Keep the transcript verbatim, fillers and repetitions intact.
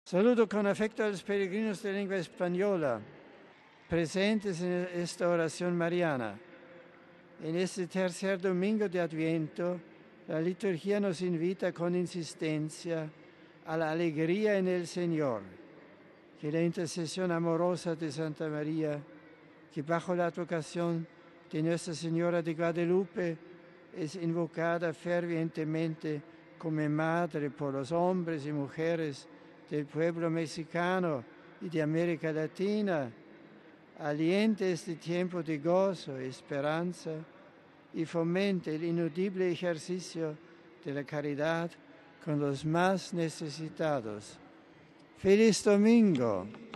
Saludo con afecto a los peregrinos de lengua española presentes en esta oración mariana. En este tercer domingo de Adviento, la liturgia nos invita con insistencia a la alegría en el Señor, que la intercesión amorosa de Santa María, que bajo la advocación de Nuestra Señora de Guadalupe es invocada fervientemente como madre por los hombres y mujeres del pueblo mexicano y de América Latina, aliente este tiempo de gozo, esperanza y fomente el inudible ejercicio de la caridad con los más necesitados. ¡Feliz domingo!